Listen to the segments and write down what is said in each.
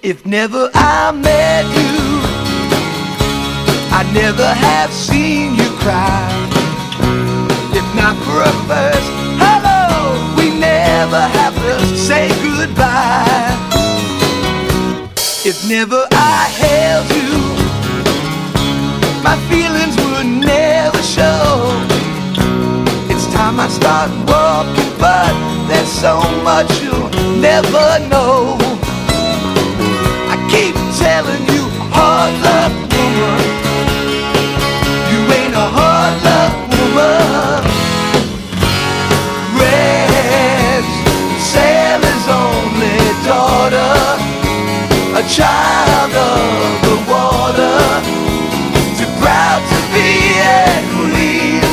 If never I met you, I'd never have seen you cry. If not for a first hello, we never have to say goodbye. If never I held you, my feelings would never show. It's time I start walking, but there's so much you'll never know. I keep telling you, hard luck woman, you ain't a hard luck woman. Red's Sally's only daughter, a child of the water, too proud to be a queen.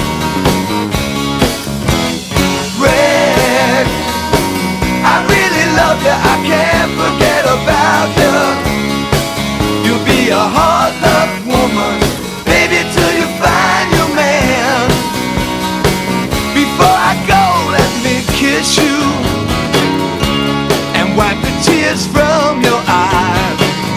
Red, I really love you, I can't forget about you. You'll be a hard luck woman, baby, till you find your man. Before I go, let me kiss you and wipe the tears from your